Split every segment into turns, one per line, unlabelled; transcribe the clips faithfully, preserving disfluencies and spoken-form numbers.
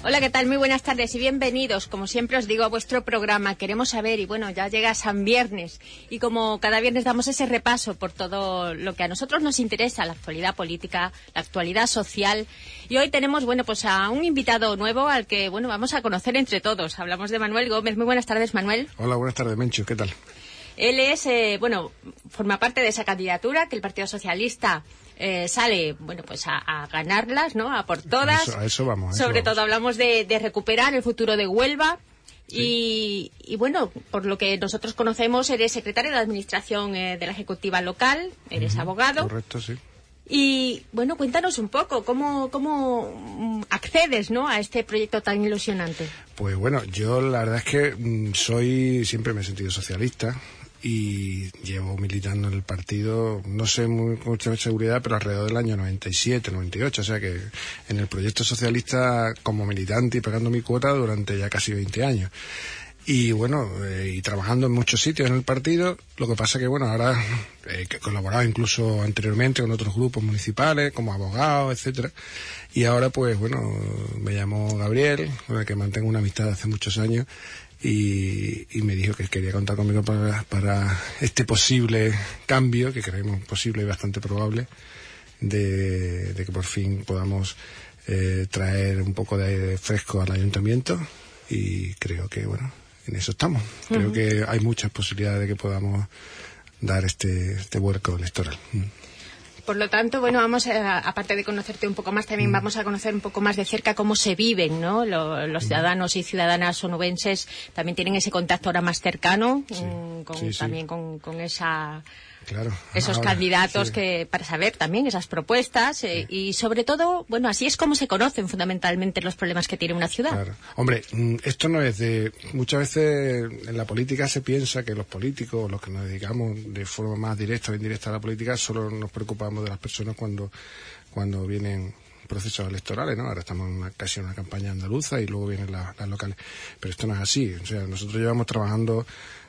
Hola, ¿qué tal? Muy buenas tardes y bienvenidos, como siempre os digo, a vuestro programa. Queremos saber, y bueno, ya llega San Viernes, y como cada viernes damos ese repaso por todo lo que a nosotros nos interesa, la actualidad política, la actualidad social, y hoy tenemos, bueno, pues a un invitado nuevo al que, bueno, vamos a conocer entre todos. Hablamos de Manuel Gómez. Muy buenas tardes, Manuel.
Hola, buenas tardes, Menchu, ¿qué tal?
Él es, eh, bueno, forma parte de esa candidatura que el Partido Socialista eh, sale, bueno, pues a, a ganarlas, ¿no? A por todas.
A eso, a eso vamos. A
Sobre
eso
todo
vamos.
hablamos de, de recuperar el futuro de Huelva.
Sí.
Y, y bueno, por lo que nosotros conocemos, eres secretario de Administración eh, de la Ejecutiva Local, eres
Uh-huh.
abogado.
Correcto, sí.
Y bueno, cuéntanos un poco, ¿cómo, cómo accedes, ¿no?, a este proyecto tan ilusionante?
Pues bueno, yo la verdad es que mm, soy, siempre me he sentido socialista y llevo militando en el partido, no sé muy, con mucha seguridad, pero alrededor del año noventa y siete, noventa y ocho, o sea que en el proyecto socialista como militante y pagando mi cuota durante ya casi veinte años. Y bueno, eh, y trabajando en muchos sitios en el partido, lo que pasa que bueno, ahora eh, he colaborado incluso anteriormente con otros grupos municipales, como abogado, etcétera. Y ahora pues bueno, me llamo Gabriel, con el que mantengo una amistad de hace muchos años, y, y me dijo que quería contar conmigo para, para este posible cambio, que creemos posible y bastante probable, de, de que por fin podamos eh, traer un poco de aire fresco al ayuntamiento, y creo que bueno, en eso estamos. Creo uh-huh. que hay muchas posibilidades de que podamos dar este, este vuelco electoral.
Por lo tanto, bueno, vamos a, aparte de conocerte un poco más, también mm. vamos a conocer un poco más de cerca cómo se viven, ¿no? Lo, los mm. ciudadanos y ciudadanas onubenses también tienen ese contacto ahora más cercano, sí, mm, con, sí, sí. también con, con esa...
Claro,
esos ahora, candidatos sí. que para saber también esas propuestas eh, sí. y sobre todo, bueno, así es como se conocen fundamentalmente los problemas que tiene una ciudad.
Claro. Hombre, esto no es de... Muchas veces en la política se piensa que los políticos, los que nos dedicamos de forma más directa o indirecta a la política, solo nos preocupamos de las personas cuando, cuando vienen procesos electorales, ¿no? Ahora estamos en una, casi en una campaña andaluza y luego vienen las, las locales. Pero esto no es así. O sea, nosotros llevamos trabajando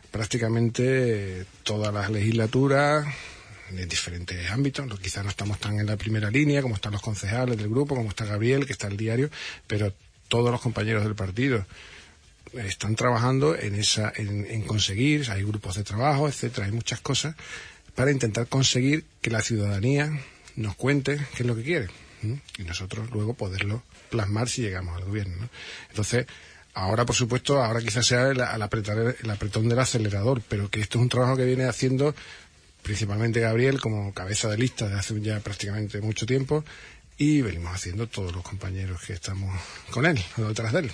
prácticamente todas las legislaturas en diferentes ámbitos. Quizás no estamos tan en la primera línea como están los concejales del grupo, como está Gabriel, que está el diario, pero todos los compañeros del partido están trabajando en esa, en, en conseguir, hay grupos de trabajo, etcétera, hay muchas cosas para intentar conseguir que la ciudadanía nos cuente qué es lo que quiere, ¿sí? Y nosotros luego poderlo plasmar si llegamos al gobierno, ¿no? Entonces, ahora, por supuesto, ahora quizás sea el, el, apretar, el apretón del acelerador, pero que esto es un trabajo que viene haciendo principalmente Gabriel como cabeza de lista desde hace ya prácticamente mucho tiempo, y venimos haciendo todos los compañeros que estamos con él, o detrás de él.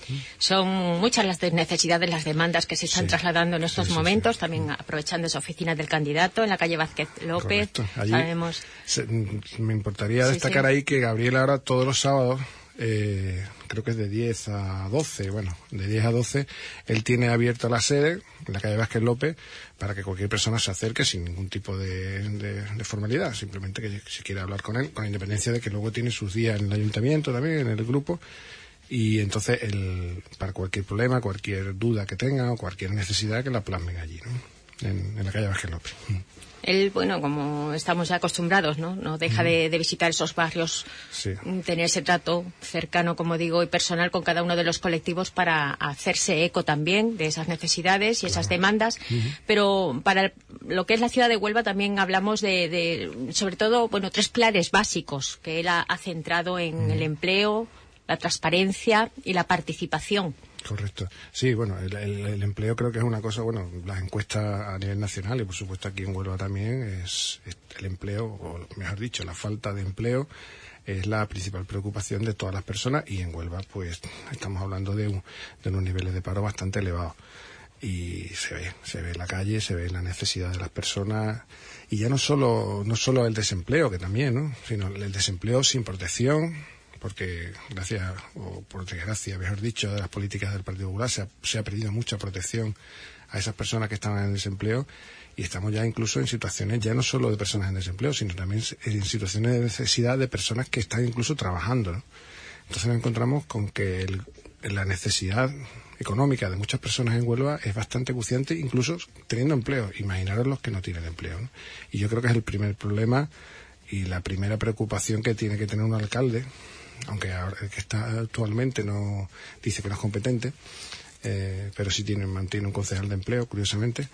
Son muchas las necesidades, las demandas que se están sí, trasladando en estos sí, sí, momentos, sí. también aprovechando esa oficina del candidato en la calle Vázquez López.
Allí
sabemos...
se, me importaría
sí,
destacar
sí.
ahí que Gabriel ahora todos los sábados, eh, creo que es de diez a doce, bueno, de diez a doce, él tiene abierta la sede en la calle Vázquez López para que cualquier persona se acerque sin ningún tipo de, de, de formalidad, simplemente que si quiere hablar con él, con independencia de que luego tiene sus días en el ayuntamiento también, en el grupo. Y entonces, el, para cualquier problema, cualquier duda que tenga o cualquier necesidad, que la plasmen allí, ¿no? En, en la calle Vázquez López.
Él, bueno, como estamos ya acostumbrados, ¿no? No deja de, de visitar esos barrios, sí. tener ese trato cercano, como digo, y personal con cada uno de los colectivos para hacerse eco también de esas necesidades y claro. esas demandas. Uh-huh. Pero para el, lo que es la ciudad de Huelva también hablamos de, de sobre todo, bueno, tres pilares básicos que él ha, ha centrado en uh-huh. el empleo, la transparencia y la participación.
Correcto. Sí, bueno, el, el, el empleo creo que es una cosa, bueno, las encuestas a nivel nacional y por supuesto aquí en Huelva también es, es el empleo, o mejor dicho, la falta de empleo es la principal preocupación de todas las personas, y en Huelva pues estamos hablando de, un, de unos niveles de paro bastante elevados. Y se ve, se ve en la calle, se ve la necesidad de las personas, y ya no solo, no solo el desempleo, que también, ¿no? Sino el desempleo sin protección, porque gracias, o por desgracia, mejor dicho, de las políticas del Partido Popular se ha, se ha perdido mucha protección a esas personas que estaban en desempleo, y estamos ya incluso en situaciones ya no solo de personas en desempleo, sino también en situaciones de necesidad de personas que están incluso trabajando, ¿no? Entonces nos encontramos con que el, la necesidad económica de muchas personas en Huelva es bastante acuciante, incluso teniendo empleo. Imaginaros los que no tienen empleo, ¿no? Y yo creo que es el primer problema y la primera preocupación que tiene que tener un alcalde aunque ahora, el que está actualmente no dice que no es competente, eh, pero sí tiene, mantiene un concejal de empleo, curiosamente.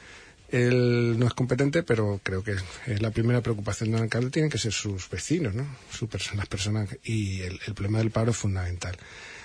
Él no es competente, pero creo que es la primera preocupación de un alcalde tienen que ser sus vecinos, ¿no? Sus perso- las personas, y el, el problema del paro es fundamental.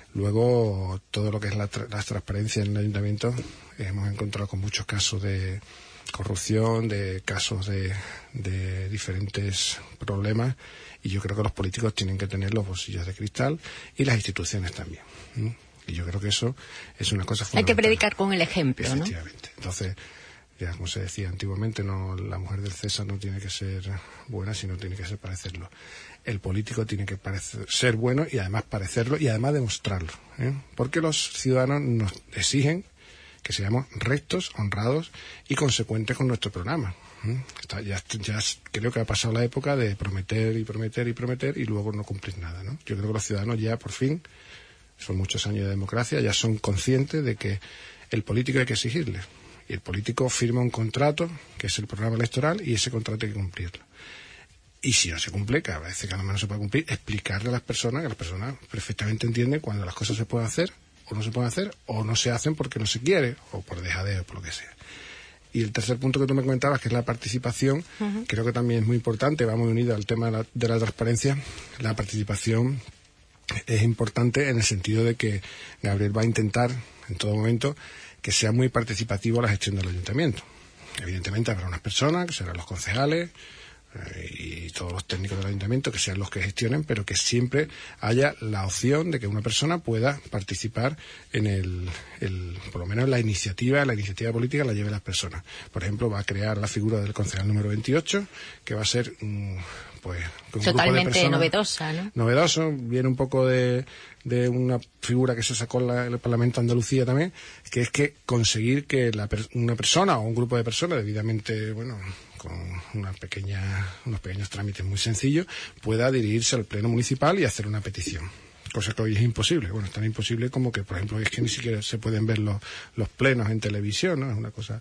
Luego, todo lo que es la, tra- la transparencia en el ayuntamiento, hemos encontrado con muchos casos de corrupción, de casos de, de diferentes problemas, y yo creo que los políticos tienen que tener los bolsillos de cristal y las instituciones también, ¿no? Y yo creo que eso es una cosa fundamental.
Hay que predicar con el ejemplo, ¿no?
Efectivamente. Entonces, ya como se decía antiguamente, no, la mujer del César no tiene que ser buena, sino tiene que ser parecerlo. El político tiene que parecer, ser bueno y además parecerlo y además demostrarlo, ¿eh? Porque los ciudadanos nos exigen que seamos rectos, honrados y consecuentes con nuestro programa. ¿eh? Está, ya, ya creo que ha pasado la época de prometer y prometer y prometer y luego no cumplir nada, ¿no? Yo creo que los ciudadanos ya por fin, son muchos años de democracia, ya son conscientes de que el político hay que exigirle. Y el político firma un contrato, que es el programa electoral, y ese contrato hay que cumplirlo. Y si no se cumple, que a veces que a lo mejor no se puede cumplir, explicarle a las personas, que las personas perfectamente entienden cuando las cosas se pueden hacer, o no se pueden hacer, o no se hacen porque no se quiere, o por dejadeo, o por lo que sea. Y el tercer punto que tú me comentabas, que es la participación, uh-huh. creo que también es muy importante, va muy unido al tema de la, de la transparencia. La participación es importante en el sentido de que Gabriel va a intentar, en todo momento, que sea muy participativo la gestión del ayuntamiento. Evidentemente habrá unas personas, que serán los concejales eh, y todos los técnicos del ayuntamiento, que sean los que gestionen, pero que siempre haya la opción de que una persona pueda participar en el, el por lo menos la iniciativa, la iniciativa política la lleve las personas. Por ejemplo, va a crear la figura del concejal número veintiocho, que va a ser un, pues, un
totalmente
grupo de
novedosa, ¿no?
Novedoso, viene un poco de, de una figura que se sacó en la, el Parlamento de Andalucía también, que es que conseguir que la, una persona o un grupo de personas debidamente, bueno, con una pequeña, unos pequeños trámites muy sencillos, pueda dirigirse al Pleno Municipal y hacer una petición. Cosa que hoy es imposible. Bueno, es tan imposible como que, por ejemplo, es que ni siquiera se pueden ver los, los plenos en televisión, ¿no? Es una cosa...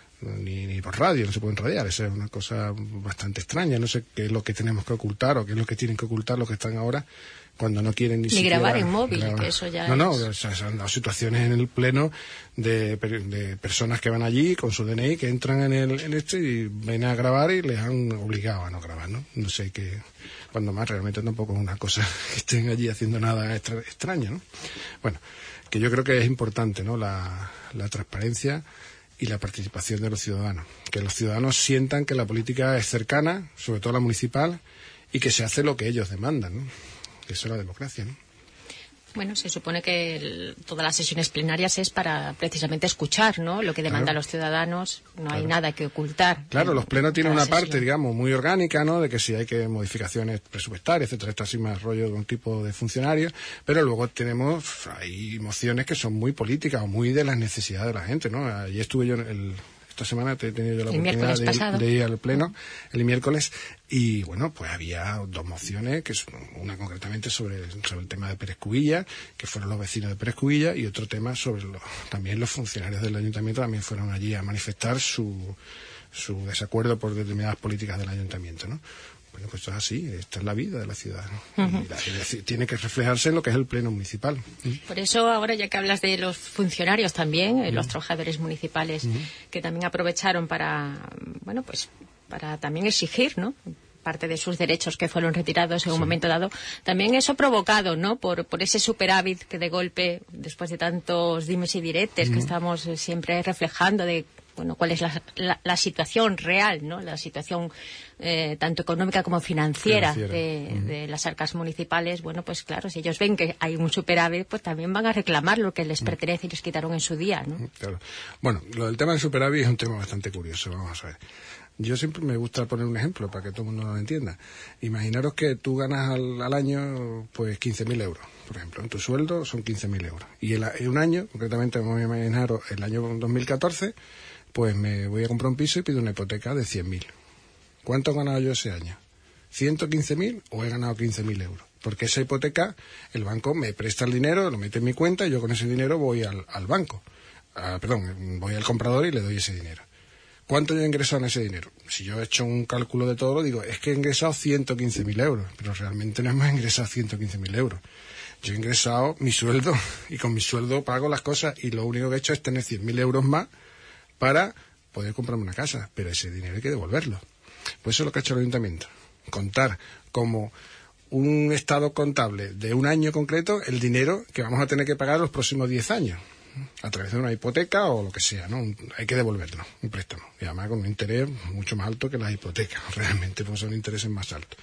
Ni, ni por radio, no se pueden radiar, eso es una cosa bastante extraña, no sé qué es lo que tenemos que ocultar o qué es lo que tienen que ocultar los que están ahora cuando no quieren ni, ni siquiera... Ni grabar en
móvil, grabar. Que eso ya
No, no,
es...
o sea, se han dado situaciones en el pleno de, de personas que van allí con su D N I, que entran en el en este y ven a grabar y les han obligado a no grabar, ¿no? No sé qué... Cuando más realmente tampoco es una cosa que estén allí haciendo nada extra, extraño, ¿no? Bueno, que yo creo que es importante, ¿no? La, la transparencia y la participación de los ciudadanos. Que los ciudadanos sientan que la política es cercana, sobre todo la municipal, y que se hace lo que ellos demandan, ¿no? Eso es la democracia, ¿no?
Bueno, se supone que el, todas las sesiones plenarias es para precisamente escuchar, ¿no? Lo que demandan claro. los ciudadanos. No claro. hay nada que ocultar.
Claro,
en,
los plenos tienen una
sesión.
parte, digamos, muy orgánica, ¿no? De que si hay que modificaciones presupuestarias, etcétera, está así más rollo de un tipo de funcionario. Pero luego tenemos, hay mociones que son muy políticas o muy de las necesidades de la gente, ¿no? Allí estuve yo en el... Esta semana he tenido yo la
el
oportunidad de ir, de ir al pleno, el miércoles, y bueno, pues había dos mociones, que es una concretamente sobre, sobre el tema de Pérez Cubilla, que fueron los vecinos de Pérez Cubilla, y otro tema sobre los, también los funcionarios del ayuntamiento también fueron allí a manifestar su, su desacuerdo por determinadas políticas del ayuntamiento, ¿no? Bueno, pues esto es así, esta es la vida de la ciudad, ¿no? Uh-huh. Y la, es decir, tiene que reflejarse en lo que es el pleno municipal.
Por eso ahora, ya que hablas de los funcionarios también, uh-huh. los trabajadores municipales, uh-huh. que también aprovecharon para, bueno, pues para también exigir, ¿no?, parte de sus derechos que fueron retirados en un sí. momento dado, también eso provocado, ¿no?, por, por ese superávit que de golpe, después de tantos dimes y diretes uh-huh. que estamos siempre reflejando de bueno, cuál es la, la, la situación real, ¿no? La situación eh, tanto económica como financiera, financiera. De, uh-huh. de las arcas municipales. Bueno, pues claro, si ellos ven que hay un superávit, pues también van a reclamar lo que les uh-huh. pertenece y les quitaron en su día, ¿no?
Claro. Bueno, lo del tema del superávit es un tema bastante curioso, vamos a ver. Yo siempre me gusta poner un ejemplo para que todo el mundo lo entienda. Imaginaros que tú ganas al, al año pues quince mil euros, por ejemplo. En tu sueldo son quince mil euros. Y el, en un año, concretamente vamos a imaginaros el año dos mil catorce, pues me voy a comprar un piso y pido una hipoteca de cien mil. ¿Cuánto he ganado yo ese año? ¿ciento quince mil o he ganado quince mil euros? Porque esa hipoteca, el banco me presta el dinero, lo mete en mi cuenta y yo con ese dinero voy al, al banco. Ah, perdón, voy al comprador y le doy ese dinero. ¿cuánto yo he ingresado en ese dinero? Si yo he hecho un cálculo de todo, digo, es que he ingresado ciento quince mil euros, pero realmente no hemos ingresado ciento quince mil euros. Yo he ingresado mi sueldo y con mi sueldo pago las cosas y lo único que he hecho es tener cien mil euros más para poder comprarme una casa, pero ese dinero hay que devolverlo. Pues eso es lo que ha hecho el ayuntamiento, contar como un estado contable de un año concreto el dinero que vamos a tener que pagar los próximos diez años, a través de una hipoteca o lo que sea, ¿no? Hay que devolverlo, un préstamo, y además con un interés mucho más alto que las hipotecas, realmente pues son intereses más altos.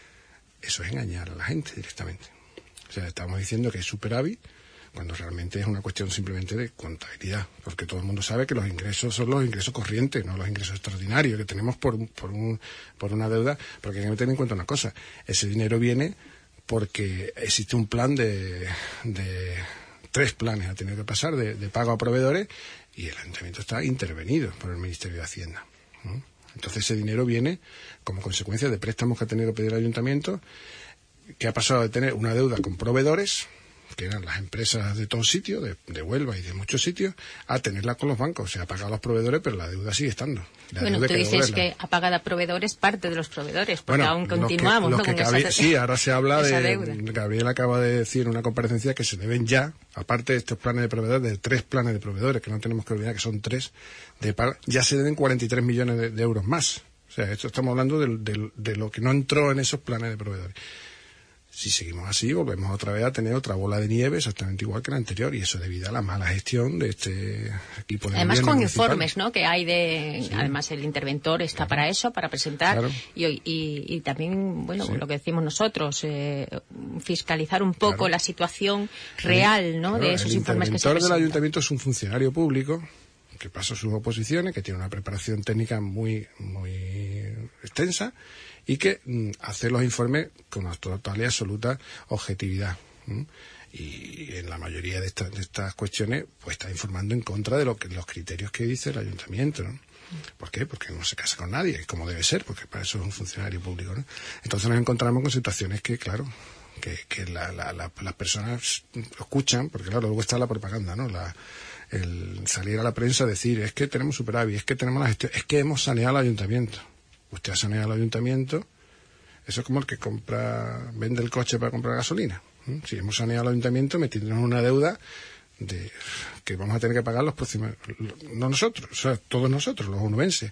Eso es engañar a la gente directamente. O sea, estamos diciendo que es superávit cuando realmente es una cuestión simplemente de contabilidad, porque todo el mundo sabe que los ingresos son los ingresos corrientes, no los ingresos extraordinarios que tenemos por, por, un, por una deuda, porque hay que tener en cuenta una cosa, ese dinero viene porque existe un plan de, de tres planes a tener que pasar de, de pago a proveedores y el ayuntamiento está intervenido por el Ministerio de Hacienda, ¿no? Entonces ese dinero viene como consecuencia de préstamos que ha tenido que pedir el ayuntamiento, que ha pasado de tener una deuda con proveedores, que eran las empresas de todos sitios, de, de Huelva y de muchos sitios, a tenerla con los bancos. O sea, ha pagado a los proveedores, pero la deuda sigue estando. La
bueno, tú
que
dices
devolverla.
que ha pagado a proveedores parte de los proveedores, porque
bueno,
aún continuamos,
los que,
¿no?
los
Con
que
esa,
sí, ahora se habla de...
deuda.
Gabriel acaba de decir en una comparecencia que se deben ya, aparte de estos planes de proveedores, de tres planes de proveedores, que no tenemos que olvidar que son tres, de pago, ya se deben cuarenta y tres millones de, de euros más. O sea, esto estamos hablando de, de, de lo que no entró en esos planes de proveedores. Si seguimos así, volvemos otra vez a tener otra bola de nieve exactamente igual que la anterior, y eso debido a la mala gestión de este equipo de
además con
municipal.
informes, ¿no? Que hay de, sí. Además el interventor está claro. para eso, para presentar claro. y, y, y también, bueno, sí. lo que decimos nosotros, eh, fiscalizar un poco claro. la situación real, ¿no? Claro, de esos informes que se presentan.
El interventor del ayuntamiento es un funcionario público que pasa sus oposiciones, que tiene una preparación técnica muy, muy extensa, y que mm, hace los informes con una total y absoluta objetividad. ¿m? Y en la mayoría de estas, de estas cuestiones pues está informando en contra de lo que, los criterios que dice el ayuntamiento, ¿no? ¿Por qué? Porque no se casa con nadie, como debe ser, porque para eso es un funcionario público, ¿no? Entonces nos encontramos con situaciones que, claro, que, que la, la, la, las personas escuchan, porque claro, luego está la propaganda, ¿no? La, el salir a la prensa a decir, es que tenemos superávit, es que tenemos la gestión, es que hemos saneado al ayuntamiento. Usted ha saneado al ayuntamiento, eso es como el que compra, vende el coche para comprar gasolina. ¿Mm? Si hemos saneado al ayuntamiento, metiéndonos una deuda de que vamos a tener que pagar los próximos, no nosotros, o sea, todos nosotros, los onubenses.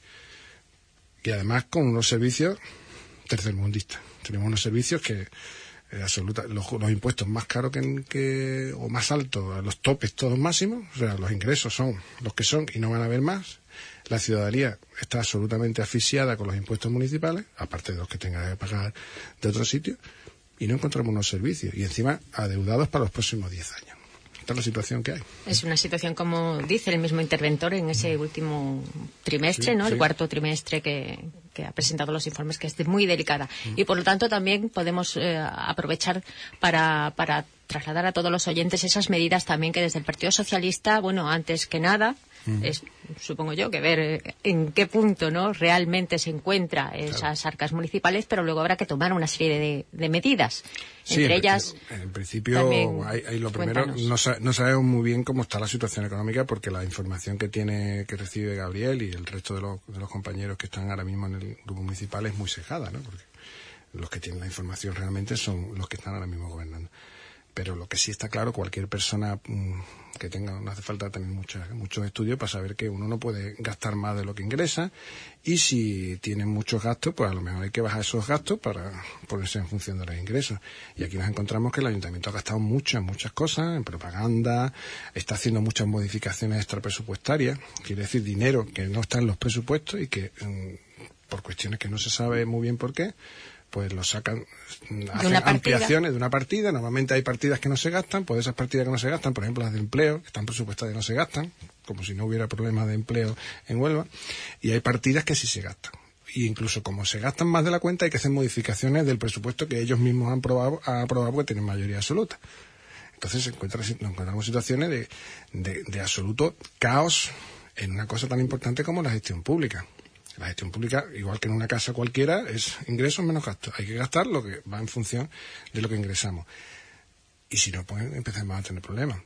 Y además con unos servicios tercermundistas. Tenemos unos servicios que eh, absoluta, los, los impuestos más caros que, que, o más altos, los topes todos máximos, o sea, los ingresos son los que son y no van a haber más. La ciudadanía está absolutamente asfixiada con los impuestos municipales, aparte de los que tenga que pagar de otros sitios, y no encontramos unos servicios, y encima adeudados para los próximos diez años. Esta es la situación que hay.
Es una situación, como dice el mismo interventor, en ese último trimestre, sí, ¿no? Sí. El cuarto trimestre que, que ha presentado los informes, que es muy delicada. Mm. Y por lo tanto también podemos eh, aprovechar para, para trasladar a todos los oyentes esas medidas también que desde el Partido Socialista, bueno, antes que nada, es, supongo yo, que ver en qué punto, ¿no?, realmente se encuentran esas claro. arcas municipales, pero luego habrá que tomar una serie de, de medidas.
Sí,
Entre
en
ellas...
En principio, hay, hay lo primero, no, no sabemos muy bien cómo está la situación económica, porque la información que tiene que recibe Gabriel y el resto de los, de los compañeros que están ahora mismo en el grupo municipal es muy sesgada, ¿no? Porque los que tienen la información realmente son los que están ahora mismo gobernando. Pero lo que sí está claro, cualquier persona mmm, que tenga, no hace falta tener muchos muchos estudios para saber que uno no puede gastar más de lo que ingresa, y si tiene muchos gastos, pues a lo mejor hay que bajar esos gastos para ponerse en función de los ingresos. Y aquí nos encontramos que el ayuntamiento ha gastado muchas, muchas cosas en propaganda, está haciendo muchas modificaciones extrapresupuestarias, quiere decir dinero que no está en los presupuestos y que mmm, por cuestiones que no se sabe muy bien por qué, pues lo sacan, hacen ampliaciones de una partida. Normalmente hay partidas que no se gastan, pues esas partidas que no se gastan, por ejemplo las de empleo, que están presupuestadas y no se gastan, como si no hubiera problemas de empleo en Huelva, y hay partidas que sí se gastan. Y incluso como se gastan más de la cuenta, hay que hacer modificaciones del presupuesto que ellos mismos han aprobado, han aprobado porque tienen mayoría absoluta. Entonces se encuentra, nos encontramos situaciones de, de, de absoluto caos en una cosa tan importante como la gestión pública. La gestión pública, igual que en una casa cualquiera, es ingresos menos gastos. Hay que gastar lo que va en función de lo que ingresamos. Y si no, pues empezamos a tener problemas.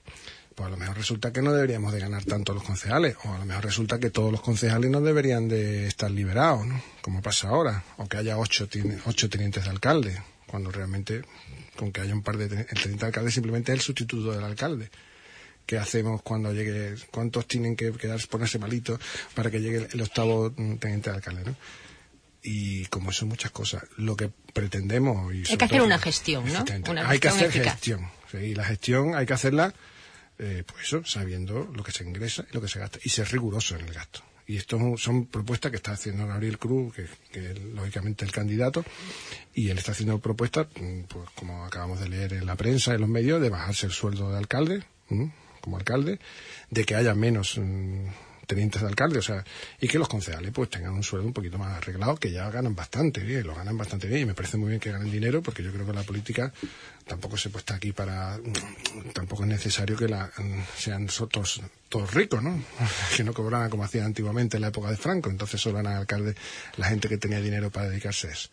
pues a lo mejor resulta que no deberíamos de ganar tanto los concejales, o a lo mejor resulta que todos los concejales no deberían de estar liberados, ¿no? Como pasa ahora, o que haya ocho, ocho tenientes de alcalde, cuando realmente con que haya un par de ten- el teniente de alcalde simplemente es el sustituto del alcalde. ¿Qué hacemos cuando llegue? ¿Cuántos tienen que quedarse, ponerse malitos para que llegue el, el octavo teniente de alcalde, ¿no? Y como son muchas cosas, lo que pretendemos... Y
hay que hacer
todo,
una gestión, ¿no? Una
hay que
gestión
hacer
eficaz.
gestión. Sí, y la gestión hay que hacerla, eh, pues eso, sabiendo lo que se ingresa y lo que se gasta. Y ser riguroso en el gasto. Y esto son propuestas que está haciendo Gabriel Cruz, que, que es lógicamente el candidato, y él está haciendo propuestas, pues como acabamos de leer en la prensa, en los medios, de bajarse el sueldo de alcalde, ¿m? como alcalde, de que haya menos mmm, tenientes de alcalde, o sea, y que los concejales pues tengan un sueldo un poquito más arreglado, que ya ganan bastante bien, lo ganan bastante bien, y me parece muy bien que ganen dinero, porque yo creo que la política tampoco se puede estar aquí para, tampoco es necesario que la, sean todos, todos ricos, ¿no? Que no cobraran como hacían antiguamente en la época de Franco, entonces solo eran alcalde la gente que tenía dinero para dedicarse a eso.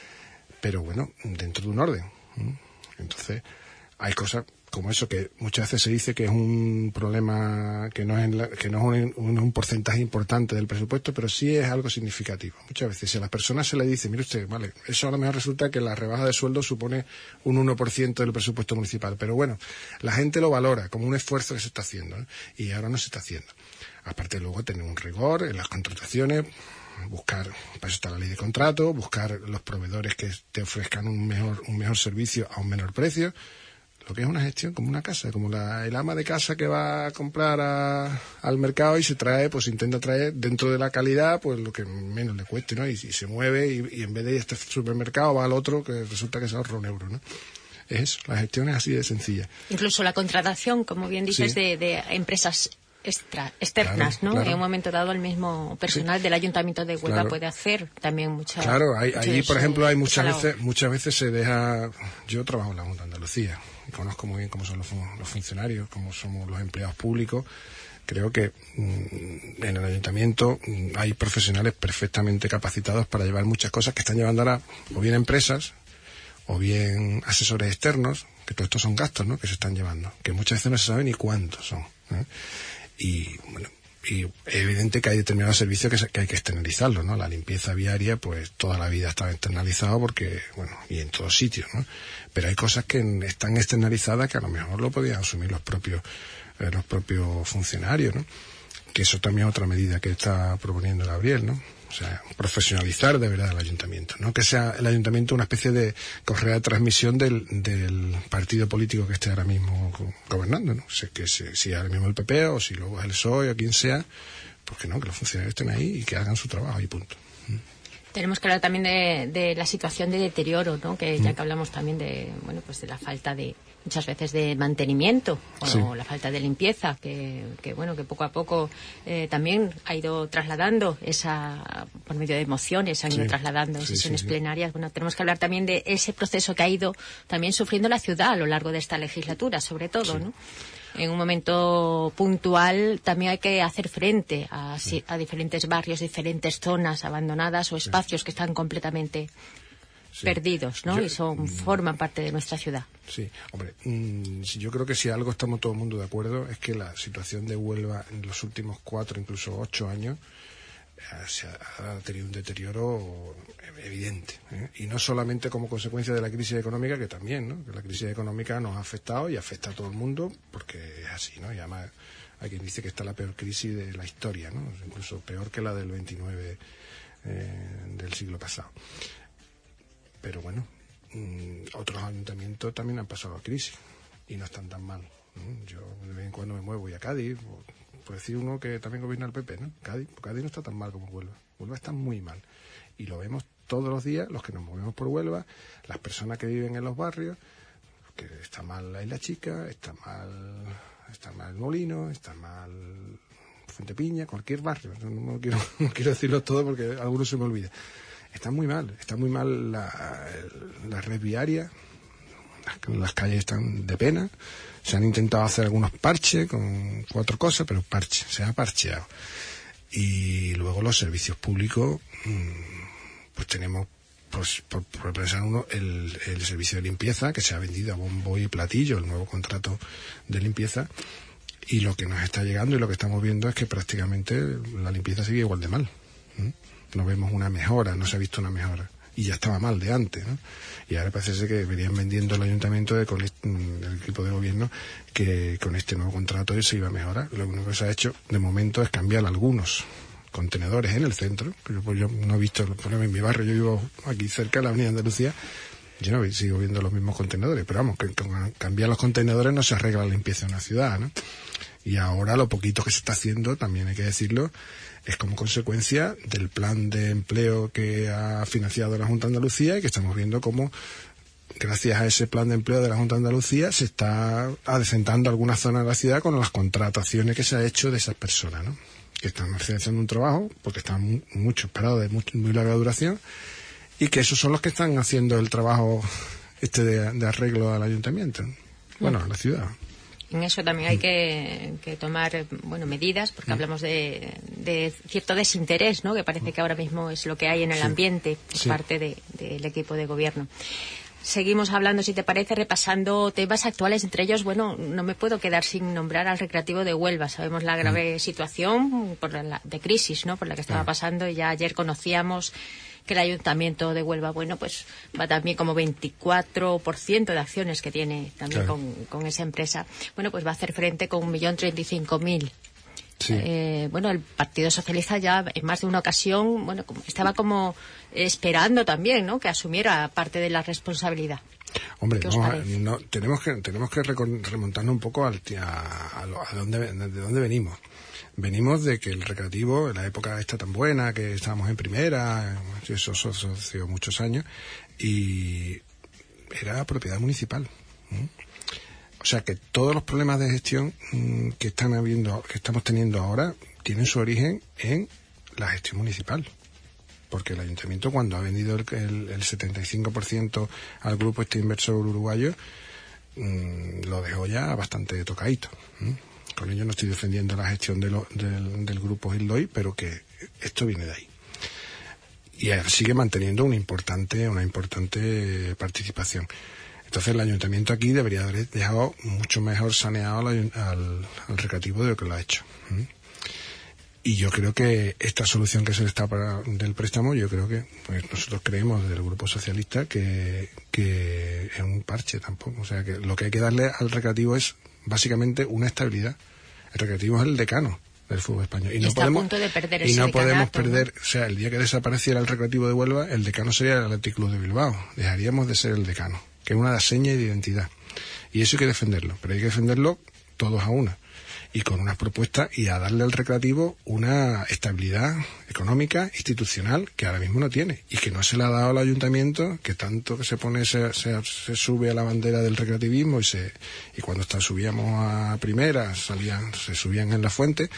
Pero bueno, dentro de un orden. Entonces, hay cosas como eso, que muchas veces se dice que es un problema que no es, la, que no es un, un, un porcentaje importante del presupuesto, pero sí es algo significativo. Muchas veces, si a las personas se le dice, mire usted, vale, eso a lo mejor resulta que la rebaja de sueldo supone un uno por ciento del presupuesto municipal, pero bueno, la gente lo valora como un esfuerzo que se está haciendo, ¿no? Y ahora no se está haciendo. Aparte, luego, tener un rigor en las contrataciones, buscar, para eso está la ley de contrato, buscar los proveedores que te ofrezcan un mejor, un mejor servicio a un menor precio. Lo que es una gestión como una casa, como la, el ama de casa que va a comprar a, al mercado y se trae, pues intenta traer dentro de la calidad, pues lo que menos le cueste, ¿no? Y, y se mueve y, y en vez de ir a este supermercado va al otro, que resulta que se ahorra un euro, ¿no? Es eso, la gestión es así de sencilla.
Incluso la contratación, como bien dices, sí. de, de empresas extra, externas, claro, ¿no? Claro. En un momento dado el mismo personal sí. del Ayuntamiento de Huelva claro. puede hacer también muchas.
Claro, hay, ahí por ejemplo hay muchas veces, muchas veces se deja. Yo trabajo en la Junta de Andalucía y conozco muy bien cómo son los, los funcionarios, cómo somos los empleados públicos. Creo que mmm, en el Ayuntamiento mmm, hay profesionales perfectamente capacitados para llevar muchas cosas que están llevando ahora o bien empresas o bien asesores externos, que todos estos son gastos, ¿no? Que se están llevando, que muchas veces no se sabe ni cuántos son, ¿eh? Y bueno, y es evidente que hay determinados servicios que, se, que hay que externalizarlos, ¿no? La limpieza viaria, pues toda la vida estaba externalizado porque, bueno, y en todos sitios, ¿no? Pero hay cosas que están externalizadas que a lo mejor lo podían asumir los propios eh, los propios funcionarios, ¿no? Que eso también es otra medida que está proponiendo Gabriel, ¿no? O sea, profesionalizar de verdad el ayuntamiento, no que sea el ayuntamiento una especie de correa de transmisión del, del partido político que esté ahora mismo gobernando, ¿no? O sea, que si, si ahora mismo el P P o si luego es el P S O E o quien sea, pues que no, que los funcionarios estén ahí y que hagan su trabajo y punto.
Tenemos que hablar también de, de la situación de deterioro, ¿no? Que ya que hablamos también de, bueno, pues de la falta de, muchas veces de mantenimiento o sí. la falta de limpieza, que, que bueno, que poco a poco eh, también ha ido trasladando esa, por medio de emociones, han ido sí. trasladando sí, sesiones sí, sí. plenarias. Bueno, tenemos que hablar también de ese proceso que ha ido también sufriendo la ciudad a lo largo de esta legislatura, sobre todo, sí. ¿no? En un momento puntual también hay que hacer frente a, sí. a diferentes barrios, diferentes zonas abandonadas o espacios sí. que están completamente sí. perdidos, ¿no? Yo, y son mm, forman parte de nuestra ciudad.
Sí, hombre, mmm, yo creo que si algo estamos todo el mundo de acuerdo es que la situación de Huelva en los últimos cuatro, incluso ocho años, eh, se ha, ha tenido un deterioro evidente, ¿eh? Y no solamente como consecuencia de la crisis económica, que también, ¿no? Que la crisis económica nos ha afectado y afecta a todo el mundo porque es así, ¿no? Y además hay quien dice que está la peor crisis de la historia, ¿no? Incluso peor que la del veintinueve eh, del siglo pasado. Pero bueno, mmm, otros ayuntamientos también han pasado crisis y no están tan mal, ¿no? Yo de vez en cuando me muevo y a Cádiz, por, por decir uno que también gobierna el P P, ¿no? Cádiz, Cádiz no está tan mal como Huelva. Huelva está muy mal. Y lo vemos todos los días, los que nos movemos por Huelva, las personas que viven en los barrios, que está mal la Isla Chica, está mal, está mal el Molino, está mal Fuente Piña, cualquier barrio. No, no, quiero, no quiero decirlo todo porque algunos se me olvida. Está muy mal, está muy mal la, la red viaria, las, las calles están de pena, se han intentado hacer algunos parches con cuatro cosas, pero parche, se ha parcheado. Y luego los servicios públicos, pues tenemos, pues, por, por pensar uno, el, el servicio de limpieza, que se ha vendido a bombo y platillo, el nuevo contrato de limpieza, Y lo que nos está llegando y lo que estamos viendo es que prácticamente la limpieza sigue igual de mal. ¿Mm? No vemos una mejora, no se ha visto una mejora. Y ya estaba mal de antes, ¿no? Y ahora parece ser que venían vendiendo el ayuntamiento, de, con este, el equipo de gobierno, que con este nuevo contrato se iba a mejorar. Lo único que se ha hecho de momento es cambiar algunos contenedores en el centro. Pero pues yo no he visto, por ejemplo, en mi barrio, yo vivo aquí cerca de la Avenida Andalucía, yo no sigo viendo los mismos contenedores, pero vamos, que con cambiar los contenedores no se arregla la limpieza de una ciudad, ¿no? Y ahora lo poquito que se está haciendo, también hay que decirlo, es como consecuencia del plan de empleo que ha financiado la Junta de Andalucía y que estamos viendo cómo, gracias a ese plan de empleo de la Junta de Andalucía, se está adecentando algunas zonas de la ciudad con las contrataciones que se ha hecho de esas personas, ¿no? Que están haciendo un trabajo, porque están mucho esperados de muy, muy larga duración, y que esos son los que están haciendo el trabajo este de, de arreglo al ayuntamiento, bueno, a la ciudad.
En eso también hay que, que tomar, bueno, medidas, porque hablamos de, de cierto desinterés, ¿no? Que parece que ahora mismo es lo que hay en el sí. ambiente por sí. parte de, del equipo de gobierno. Seguimos hablando, si te parece, repasando temas actuales. Entre ellos, bueno, no me puedo quedar sin nombrar al Recreativo de Huelva. Sabemos la grave mm. situación por la, de crisis, ¿no? Por la que estaba pasando, y ya ayer conocíamos que el Ayuntamiento de Huelva, bueno, pues va también como veinticuatro por ciento de acciones que tiene también claro. con, con esa empresa. Bueno, pues va a hacer frente con un millón treinta y cinco mil. Sí. Eh, bueno, el Partido Socialista ya en más de una ocasión, bueno, estaba como esperando también, ¿no?, que asumiera parte de la responsabilidad.
Hombre, no, no, tenemos que tenemos que remontarnos un poco al, a, a, a dónde, de dónde venimos. Venimos de que el Recreativo, en la época esta tan buena, que estábamos en primera, eso ha sido muchos años, y era propiedad municipal. ¿Mm? O sea que todos los problemas de gestión mmm, que están habiendo, que estamos teniendo ahora, tienen su origen en la gestión municipal. Porque el ayuntamiento, cuando ha vendido el, el, el setenta y cinco por ciento al grupo este inversor uruguayo, mmm, lo dejó ya bastante tocadito. ¿Mm? Con ello no estoy defendiendo la gestión de lo, del, del grupo Hildoy, pero que esto viene de ahí. Y sigue manteniendo una importante, una importante participación. Entonces el ayuntamiento aquí debería haber dejado mucho mejor saneado al, al, al Recreativo de lo que lo ha hecho. ¿Mm? Y yo creo que esta solución que se le está para del préstamo, yo creo que pues nosotros creemos desde el Grupo Socialista que, que es un parche tampoco. O sea, que lo que hay que darle al Recreativo es básicamente una estabilidad. El Recreativo es el decano del fútbol español. Y, y no
está
podemos,
a punto de perder ese
y no
decanato,
podemos perder,
¿no?
O sea, el día que desapareciera el Recreativo de Huelva, el decano sería el Athletic Club de Bilbao. Dejaríamos de ser el decano, que es una seña de identidad. Y eso hay que defenderlo, pero hay que defenderlo todos a una. Y con unas propuestas y a darle al Recreativo una estabilidad económica, institucional, que ahora mismo no tiene. Y que no se le ha dado al ayuntamiento, que tanto que se pone, se, se, se sube a la bandera del recreativismo y se y cuando está, subíamos a primera, salían, se subían en la fuente.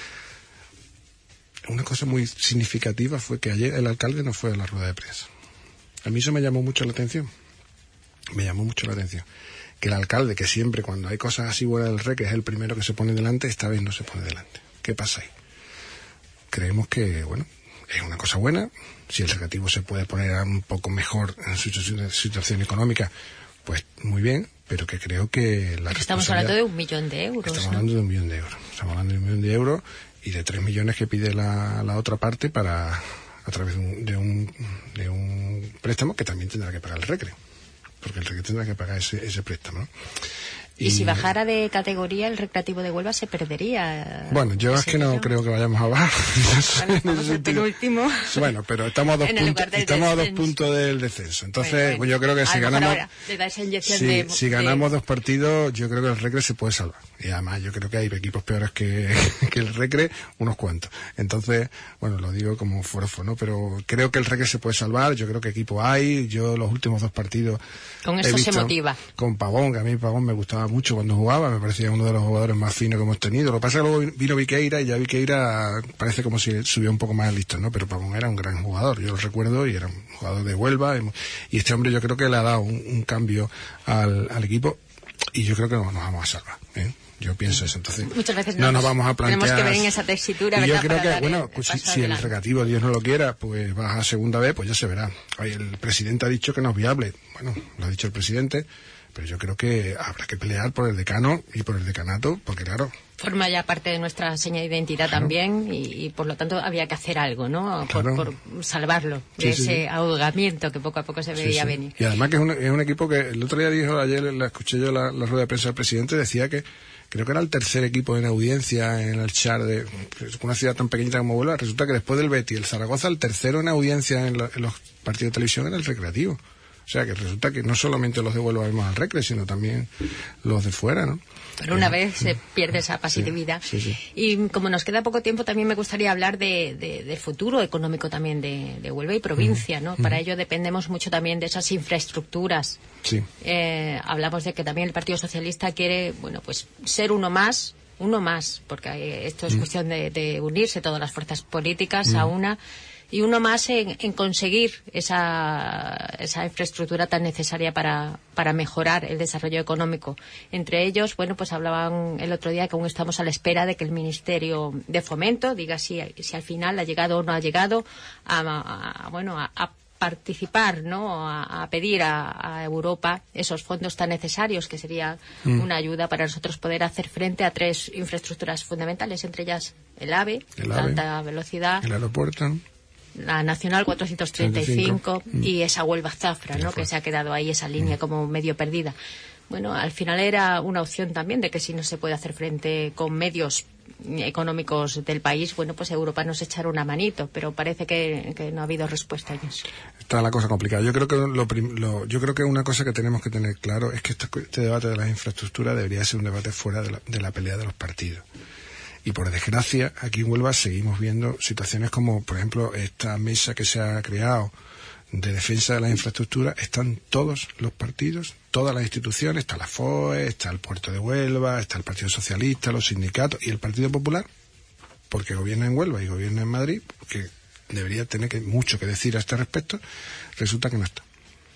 Una cosa muy significativa fue que ayer el alcalde no fue a la rueda de prensa. A mí eso me llamó mucho la atención. Me llamó mucho la atención. Que el alcalde, que siempre cuando hay cosas así buenas del Recre es el primero que se pone delante, esta vez no se pone delante. ¿Qué pasa ahí? Creemos que, bueno, es una cosa buena. Si el Recreativo se puede poner un poco mejor en su situación económica, pues muy bien, pero que creo que la
Estamos hablando de un millón de euros,
Estamos
¿no?
hablando de un millón de euros. Estamos hablando de un millón de euros y de tres millones que pide la, la otra parte para a través de un, de un, de un préstamo que también tendrá que pagar el Recre. Porque el Recre tendrá que pagar ese, ese préstamo, ¿no?
Y, y si bajara de categoría, el Recreativo de Huelva se perdería.
Bueno, yo es que no millón. creo que vayamos a bajar.
Bueno, estamos el penúltimo.
Bueno, pero estamos a dos, punto, estamos a dos puntos del descenso. Entonces, bueno, bueno, yo creo que si ganamos.
Ahora, le da esa inyección
si,
de,
si ganamos de... dos partidos, yo creo que el Recre se puede salvar. Y además, yo creo que hay equipos peores que, que el Recre, unos cuantos. Entonces, bueno, lo digo como forofo, ¿no? Pero creo que el Recre se puede salvar. Yo creo que equipo hay. Yo los últimos dos partidos.
Con eso se motiva.
Con Pavón, que a mí Pavón me gustaba mucho cuando jugaba, me parecía uno de los jugadores más finos que hemos tenido. Lo que pasa es que luego vino Viqueira y ya Viqueira parece como si subió un poco más listo, ¿no? Pero Pavón era un gran jugador, yo lo recuerdo, y era un jugador de Huelva, y este hombre yo creo que le ha dado un, un cambio al, al equipo, y yo creo que nos, nos vamos a salvar, ¿eh? Yo pienso eso. Entonces
muchas veces
no nos vamos a plantear.
Tenemos que ver en esa tesitura,
y yo
¿verdad?
creo
Para
que, bueno,
el, el
si, si el Recreativo, Dios no lo quiera, pues baja a segunda vez, pues ya se verá. Oye, el presidente ha dicho que no es viable. Bueno, lo ha dicho el presidente, pero yo creo que habrá que pelear por el decano y por el decanato, porque claro...
Forma ya parte de nuestra seña de identidad claro. también y, y por lo tanto había que hacer algo, ¿no? Por, claro. por salvarlo de sí, ese sí. ahogamiento que poco a poco se veía sí, sí. venir.
Y además que es un, es un equipo que el otro día dijo, ayer la escuché yo la, la rueda de prensa del presidente, decía que creo que era el tercer equipo en audiencia en el Char de una ciudad tan pequeñita como Huelva. Resulta que después del Betis y el Zaragoza, el tercero en audiencia en, la, en los partidos de televisión era el Recreativo. O sea que resulta que no solamente los de Huelva vemos al Recre, sino también los de fuera, ¿no?
Pero una vez se pierde esa positividad.
Sí, sí, sí.
Y como nos queda poco tiempo, también me gustaría hablar de, de, del futuro económico también de, de Huelva y provincia, ¿no? Mm. Para ello dependemos mucho también de esas infraestructuras.
Sí.
Eh, hablamos de que también el Partido Socialista quiere, bueno, pues ser uno más, uno más, porque esto es mm. cuestión de, de unirse todas las fuerzas políticas mm. a una. Y uno más en, en conseguir esa, esa infraestructura tan necesaria para, para mejorar el desarrollo económico. Entre ellos, bueno, pues hablaban el otro día que aún estamos a la espera de que el Ministerio de Fomento diga si, si al final ha llegado o no ha llegado a, a, a bueno, a, a participar, ¿no? A, a pedir a, a Europa esos fondos tan necesarios que sería mm. una ayuda para nosotros poder hacer frente a tres infraestructuras fundamentales, entre ellas el AVE,
el
la
AVE,
alta velocidad,
el aeropuerto,
la Nacional cuatrocientos treinta y cinco y esa Huelva-Zafra, ¿no? Que se ha quedado ahí esa línea mm. como medio perdida. Bueno, al final era una opción también de que si no se puede hacer frente con medios económicos del país, bueno, pues Europa nos echará una manito, pero parece que, que no ha habido respuesta a eso.
Está la cosa complicada. Yo creo que lo, prim, lo, yo creo que una cosa que tenemos que tener claro es que este, este debate de las infraestructuras debería ser un debate fuera de la, de la pelea de los partidos. Y por desgracia, aquí en Huelva seguimos viendo situaciones como, por ejemplo, esta mesa que se ha creado de defensa de las infraestructuras. Están todos los partidos, todas las instituciones, está la F O E, está el Puerto de Huelva, está el Partido Socialista, los sindicatos y el Partido Popular, porque gobierna en Huelva y gobierna en Madrid, que debería tener que, mucho que decir a este respecto, resulta que no está.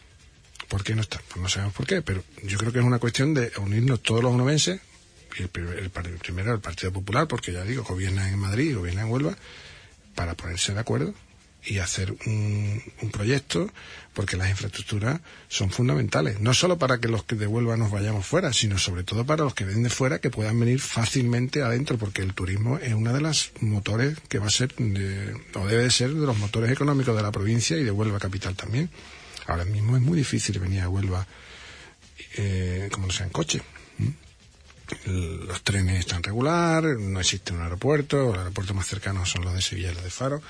¿Por qué no está? Pues no sabemos por qué, pero yo creo que es una cuestión de unirnos todos los onubenses. El, primer, el, el primero el Partido Popular, porque ya digo, gobierna en Madrid y gobierna en Huelva, para ponerse de acuerdo y hacer un, un proyecto, porque las infraestructuras son fundamentales, no solo para que los que de Huelva nos vayamos fuera, sino sobre todo para los que vienen de fuera, que puedan venir fácilmente adentro, porque el turismo es una de las motores que va a ser, de, o debe de ser, de los motores económicos de la provincia y de Huelva capital también. Ahora mismo es muy difícil venir a Huelva eh, como no sea en coche. ¿Mm? Los trenes están regular, no existe un aeropuerto, los aeropuertos más cercanos son los de Sevilla y los de Faro,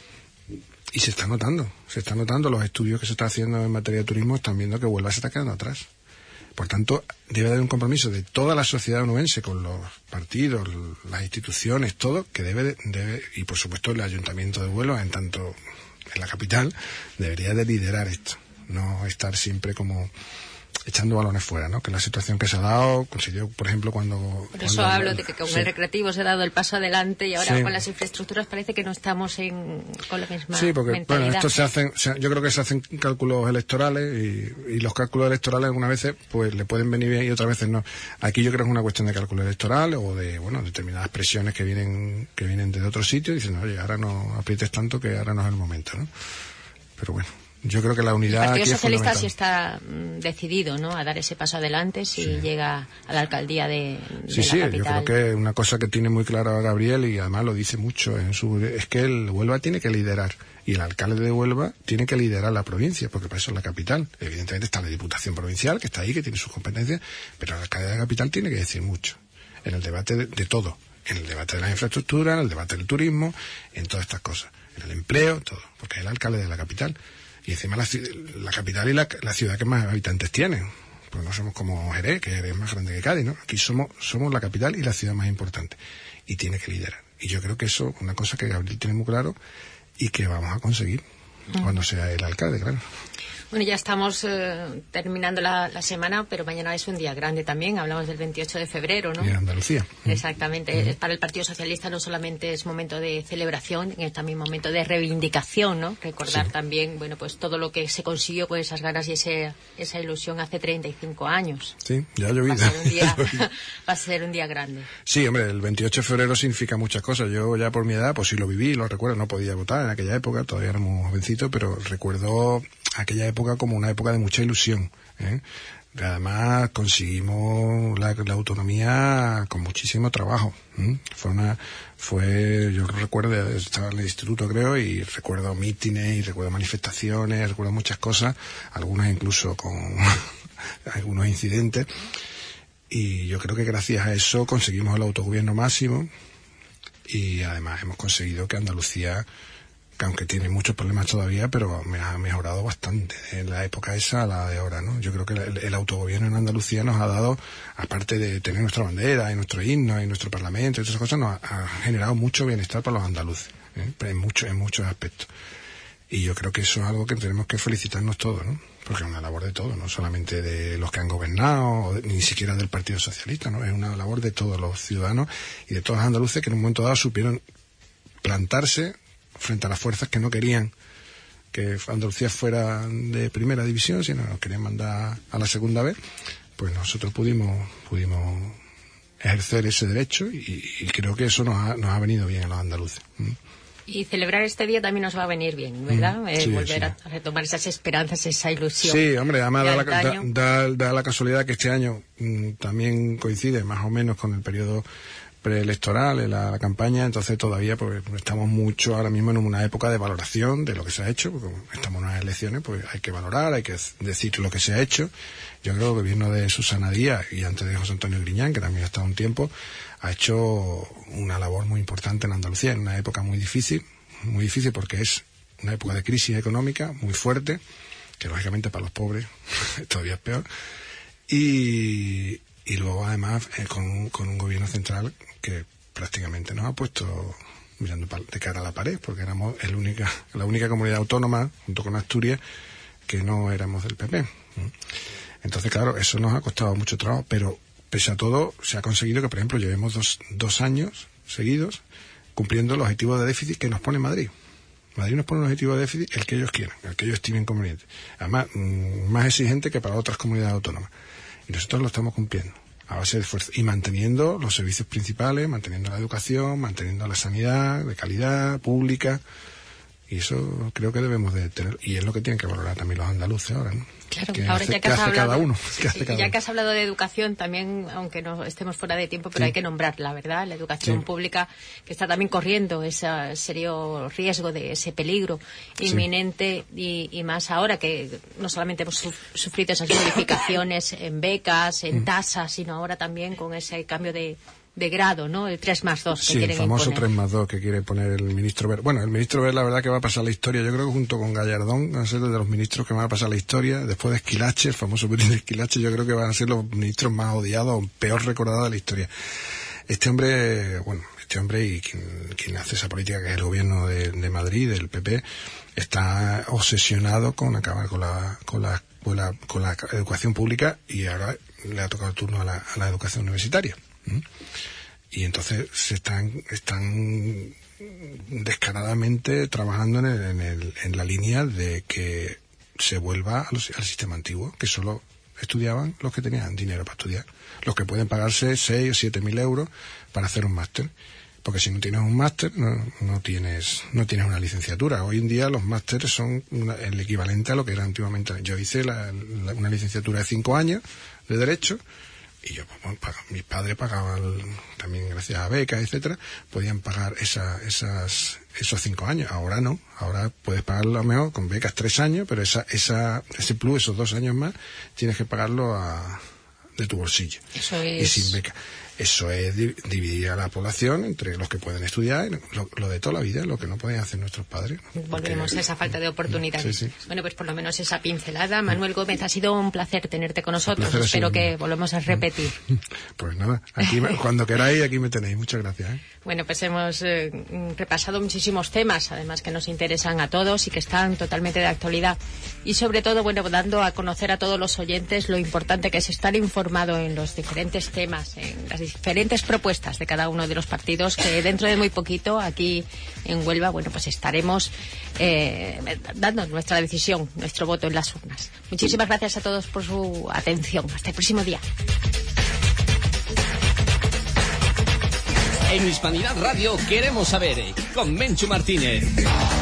y se está notando, se está notando, los estudios que se están haciendo en materia de turismo están viendo que Huelva se está quedando atrás. Por tanto, debe haber un compromiso de toda la sociedad onubense con los partidos, las instituciones, todo, que debe, debe, y por supuesto el Ayuntamiento de Huelva, en tanto en la capital, debería de liderar esto, no estar siempre como echando balones fuera, ¿no? Que la situación que se ha dado, consiguió, por ejemplo, cuando...
Por eso
cuando,
hablo de que con sí. el recreativo se ha dado el paso adelante y ahora sí. con las infraestructuras parece que no estamos en, con la misma
Sí, porque,
mentalidad.
bueno, esto se hacen, se, yo creo que se hacen cálculos electorales y, y los cálculos electorales algunas veces pues le pueden venir bien y otras veces no. Aquí yo creo que es una cuestión de cálculo electoral o de, bueno, determinadas presiones que vienen que vienen de otro sitio y dicen, oye, ahora no aprietes tanto que ahora no es el momento, ¿no? Pero bueno. Yo creo que la unidad.
El Partido
aquí
Socialista
es
sí está mm, decidido, ¿no?, a dar ese paso adelante si sí. llega a la alcaldía de, de
sí,
la
sí,
capital.
Sí, yo creo que es una cosa que tiene muy clara Gabriel y además lo dice mucho en su. Es que el Huelva tiene que liderar y el alcalde de Huelva tiene que liderar la provincia, porque para eso es la capital. Evidentemente está la Diputación Provincial, que está ahí, que tiene sus competencias, pero el alcalde de la capital tiene que decir mucho en el debate de, de todo, en el debate de las infraestructuras, en el debate del turismo, en todas estas cosas, en el empleo, todo, porque es el alcalde de la capital. Y encima la, la capital y la, la ciudad que más habitantes tiene. Pues no somos como Jerez, que Jerez es más grande que Cádiz, ¿no? Aquí somos, somos la capital y la ciudad más importante. Y tiene que liderar. Y yo creo que eso es una cosa que Gabriel tiene muy claro y que vamos a conseguir mm. cuando sea el alcalde, claro.
Bueno, ya estamos eh, terminando la, la semana, pero mañana es un día grande también. Hablamos del veintiocho de febrero, ¿no?
Y en Andalucía.
Exactamente.
Mm.
Para el Partido Socialista no solamente es momento de celebración, es también momento de reivindicación, ¿no? Recordar sí. también, bueno, pues todo lo que se consiguió con esas ganas y ese, esa ilusión hace treinta y cinco años.
Sí, ya ha llovido.
Va a ser un día, va a ser un día grande.
Sí, hombre, el veintiocho de febrero significa muchas cosas. Yo ya por mi edad, pues sí lo viví, lo recuerdo, no podía votar en aquella época, todavía éramos jovencitos, pero recuerdo aquella época como una época de mucha ilusión, ¿eh? Además conseguimos la, la autonomía con muchísimo trabajo. ¿eh? Fue una, fue, yo recuerdo, estaba en el instituto creo, y recuerdo mítines, y recuerdo manifestaciones, recuerdo muchas cosas, algunas incluso con algunos incidentes, y yo creo que gracias a eso conseguimos el autogobierno máximo, y además hemos conseguido que Andalucía, que aunque tiene muchos problemas todavía, pero me ha mejorado bastante en la época esa a la de ahora, ¿no? Yo creo que el, el autogobierno en Andalucía nos ha dado, aparte de tener nuestra bandera y nuestro himno y nuestro parlamento y todas esas cosas, nos ha, ha generado mucho bienestar para los andaluces, ¿eh? En muchos, en muchos aspectos. Y yo creo que eso es algo que tenemos que felicitarnos todos, ¿no? Porque es una labor de todos, no solamente de los que han gobernado, ni siquiera del Partido Socialista, ¿no? Es una labor de todos los ciudadanos y de todos los andaluces que en un momento dado supieron plantarse frente a las fuerzas que no querían que Andalucía fuera de primera división, sino nos querían mandar a la segunda vez. Pues nosotros pudimos pudimos ejercer ese derecho y, y creo que eso nos ha, nos ha venido bien a los andaluces. ¿Mm? Y
celebrar este día también nos va a venir bien, ¿verdad? Mm, sí, eh, volver sí. a retomar esas esperanzas, esa ilusión.
Sí, hombre, además da la, da, da, da la casualidad que este año mm, también coincide más o menos con el periodo preelectoral, en la, la campaña, entonces todavía pues estamos mucho ahora mismo en una época de valoración de lo que se ha hecho, porque como estamos en unas elecciones, pues hay que valorar, hay que decir lo que se ha hecho. Yo creo que el gobierno de Susana Díaz y antes de José Antonio Griñán, que también ha estado un tiempo, ha hecho una labor muy importante en Andalucía, en una época muy difícil, muy difícil porque es una época de crisis económica muy fuerte, que lógicamente para los pobres todavía es peor, y Y luego, además, eh, con, un, con un gobierno central que prácticamente nos ha puesto mirando de cara a la pared, porque éramos el única, la única comunidad autónoma, junto con Asturias, que no éramos del P P. Entonces, claro, eso nos ha costado mucho trabajo, pero pese a todo, se ha conseguido que, por ejemplo, llevemos dos, dos años seguidos cumpliendo los objetivos de déficit que nos pone Madrid. Madrid nos pone un objetivo de déficit el que ellos quieran, el que ellos estimen conveniente. Además, mmm, más exigente que para otras comunidades autónomas. Y nosotros lo estamos cumpliendo a base de esfuerzo y manteniendo los servicios principales, manteniendo la educación, manteniendo la sanidad de calidad pública, y eso creo que debemos de tener, y es lo que tienen que valorar también los andaluces ahora, ¿no?
Claro,
¿Qué
ahora
hace,
ya que has hablado,
cada uno? ¿Qué
sí,
hace cada
ya
uno?
que has hablado de educación, también, aunque no estemos fuera de tiempo, pero sí. hay que nombrarla, ¿verdad? La educación sí. pública, que está también corriendo ese serio riesgo de ese peligro inminente, sí. y, y más ahora que no solamente hemos sufrido esas modificaciones en becas, en mm. tasas, sino ahora también con ese cambio de de grado, ¿no? El tres más dos que
sí,
quieren
el famoso
imponer.
tres más dos que quiere poner el ministro Wert. Bueno, el ministro Wert, la verdad que va a pasar la historia. Yo creo que junto con Gallardón van a ser de los ministros que van a pasar la historia. Después de Esquilache, el famoso ministro Esquilache, yo creo que van a ser los ministros más odiados o peor recordados de la historia. Este hombre, bueno, este hombre y quien, quien hace esa política, que es el gobierno de, de Madrid, del P P, está obsesionado con acabar con la, con la, con la, con la educación pública, y ahora le ha tocado el turno a la, a la educación universitaria. ¿Mm? Y entonces se están están descaradamente trabajando en, el, en, el, en la línea de que se vuelva a los, al sistema antiguo, que solo estudiaban los que tenían dinero para estudiar, los que pueden pagarse seis o siete mil euros para hacer un máster, porque si no tienes un máster no, no tienes no tienes una licenciatura. Hoy en día los másteres son una, el equivalente a lo que era antiguamente. Yo hice la, la, una licenciatura de cinco años de Derecho, y yo, bueno, mis padres pagaban, también gracias a becas, etcétera, podían pagar esa, esas, esos cinco años. Ahora no, ahora puedes pagarlo a lo mejor con becas tres años, pero esa, esa, ese plus, esos dos años más, tienes que pagarlo a, de tu bolsillo.
Eso es...
Y sin beca. Eso es dividir a la población entre los que pueden estudiar, lo, lo de toda la vida, lo que no pueden hacer nuestros padres, ¿no?
Volvemos
Porque,
a esa falta de oportunidades.
Sí, sí.
Bueno, pues por lo menos esa pincelada. Manuel Gómez, ha sido un placer tenerte con nosotros. Espero que volvamos a repetir.
Pues nada, aquí cuando queráis, aquí me tenéis. Muchas gracias, ¿eh?
Bueno, pues hemos eh, repasado muchísimos temas, además que nos interesan a todos y que están totalmente de actualidad. Y sobre todo, bueno, dando a conocer a todos los oyentes lo importante que es estar informado en los diferentes temas, en las diferentes propuestas de cada uno de los partidos, que dentro de muy poquito aquí en Huelva, bueno, pues estaremos eh, dando nuestra decisión, nuestro voto en las urnas. Muchísimas gracias a todos por su atención. Hasta el próximo día.
En Hispanidad Radio queremos saber, con Menchu Martínez.